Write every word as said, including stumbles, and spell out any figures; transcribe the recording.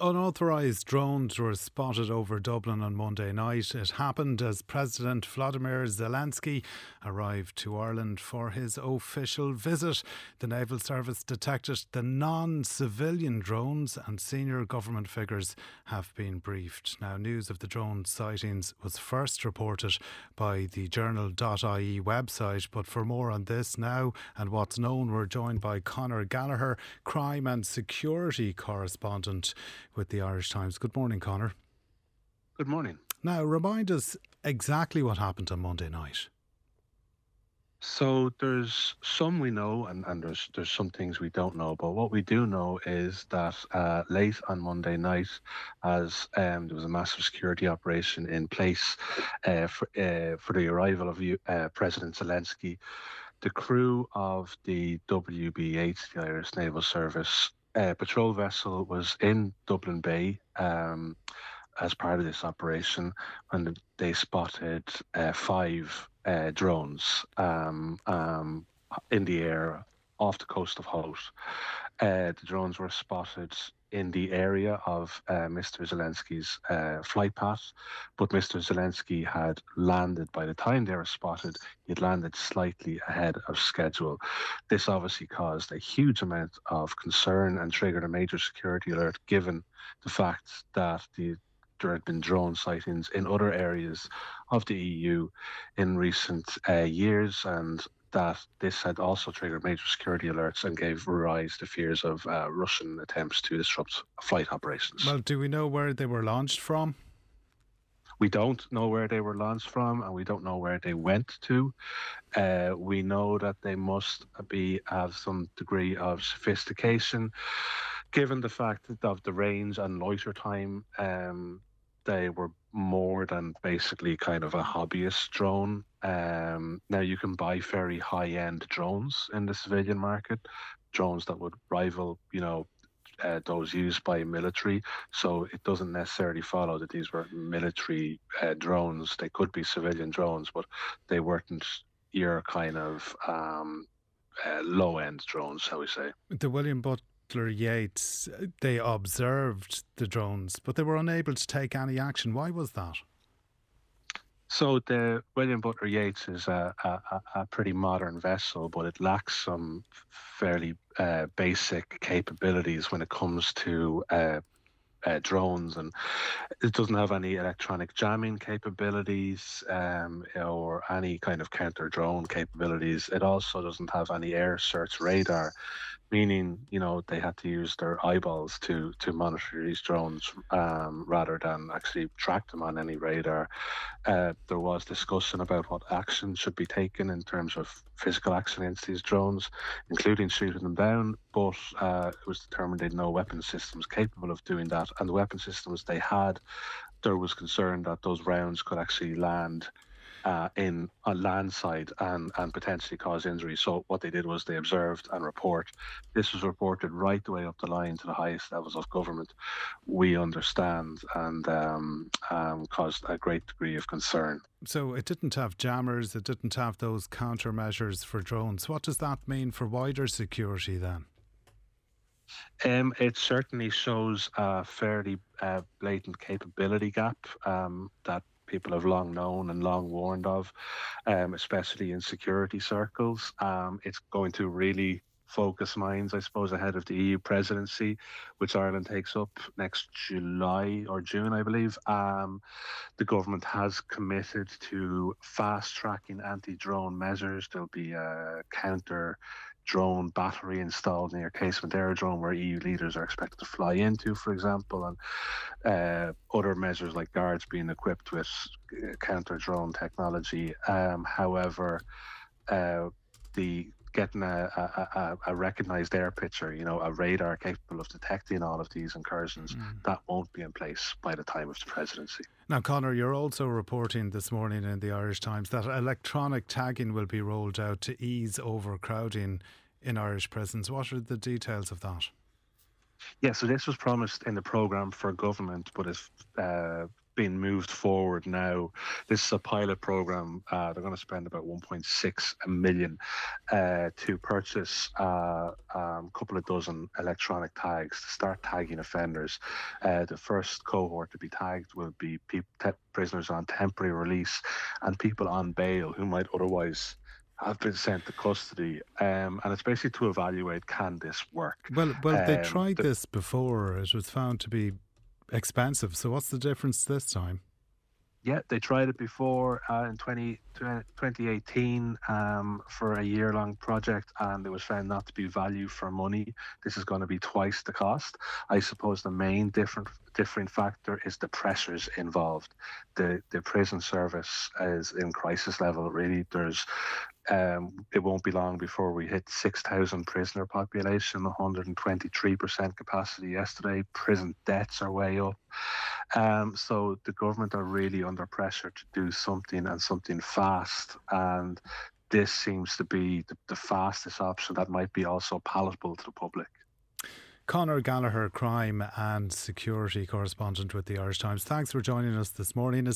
Unauthorised drones were spotted over Dublin on Monday night. It happened as President Volodymyr Zelensky arrived to Ireland for his official visit. The Naval Service detected the non-civilian drones and senior government figures have been briefed. Now, news of the drone sightings was first reported by the journal dot I E website, but for more on this now and what's known, we're joined by Conor Gallagher, crime and security correspondent with the Irish Times. Good morning, Conor. Good morning. Now, remind us exactly what happened on Monday night. So there's some we know and, and there's there's some things we don't know. But what we do know is that uh, late on Monday night, as um, there was a massive security operation in place uh, for, uh, for the arrival of uh, President Zelensky, the crew of the W B eight, the Irish Naval Service uh, patrol vessel, was in Dublin Bay um, as part of this operation when they spotted uh, five uh, drones um, um, in the air off the coast of Howth. Uh, the drones were spotted in the area of uh, Mister Zelensky's uh, flight path, but Mister Zelensky had landed. By the time they were spotted, he had landed slightly ahead of schedule. This obviously caused a huge amount of concern and triggered a major security alert, given the fact that the there had been drone sightings in other areas of the E U in recent uh, years, and that this had also triggered major security alerts and gave rise to fears of uh, Russian attempts to disrupt flight operations. Well, do we know where they were launched from? We don't know where they were launched from, and we don't know where they went to. Uh, we know that they must be have some degree of sophistication, given the fact of the range and loiter time. Um, they were more than basically kind of a hobbyist drone. Um, now, you can buy very high-end drones in the civilian market, drones that would rival, you know, uh, those used by military. So it doesn't necessarily follow that these were military uh, drones. They could be civilian drones, but they weren't your kind of um, uh, low-end drones, shall we say. The William Butler Yeats, they observed the drones, but they were unable to take any action. Why was that? So the William Butler Yeats is a, a, a pretty modern vessel, but it lacks some fairly uh, basic capabilities when it comes to uh, uh, drones, and it doesn't have any electronic jamming capabilities um, or any kind of counter drone capabilities. It also doesn't have any air search radar, meaning, you know, they had to use their eyeballs to to monitor these drones um, rather than actually track them on any radar. Uh, there was discussion about what action should be taken in terms of physical action against these drones, including shooting them down, but uh, it was determined they had no weapon systems capable of doing that, and the weapon systems they had, there was concern that those rounds could actually land Uh, in on land side and, and potentially cause injury. So what they did was they observed and report. This was reported right the way up the line to the highest levels of government, we understand, and um, um, caused a great degree of concern. So it didn't have jammers, it didn't have those countermeasures for drones. What does that mean for wider security then? Um, it certainly shows a fairly uh, blatant capability gap um, that people have long known and long warned of, um, especially in security circles. Um, it's going to really focus minds, I suppose, ahead of the E U presidency, which Ireland takes up next July or June, I believe. Um, the government has committed to fast-tracking anti-drone measures. There'll be a counter drone battery installed near Casement Aerodrome, where E U leaders are expected to fly into, for example, and uh, other measures like guards being equipped with counter drone technology. Um, however, uh, the getting a, a, a, a recognised air picture, you know, a radar capable of detecting all of these incursions, mm. that won't be in place by the time of the presidency. Now, Conor, you're also reporting this morning in the Irish Times that electronic tagging will be rolled out to ease overcrowding in Irish prisons. What are the details of that? Yeah, so this was promised in the programme for government, but is uh, being moved forward now. This is a pilot program. Uh, they're going to spend about one point six million uh, to purchase uh, a um, couple of dozen electronic tags to start tagging offenders. Uh, the first cohort to be tagged will be people, te- prisoners on temporary release and people on bail who might otherwise have been sent to custody. Um, and it's basically to evaluate, can this work? Well, well, they Um, tried the, this before. It was found to be expensive. So what's the difference this time? Yeah, they tried it before uh, in twenty, twenty eighteen um, for a year-long project, and it was found not to be value for money. This is going to be twice the cost. I suppose the main different differing factor is the pressures involved. The the prison service is in crisis level. Really, there's um, it won't be long before we hit six thousand prisoner population, one hundred twenty-three percent capacity yesterday. Prison deaths are way up. Um, so the government are really under pressure to do something and something fast. And this seems to be the, the fastest option that might be also palatable to the public. Conor Gallagher, crime and security correspondent with the Irish Times. Thanks for joining us this morning.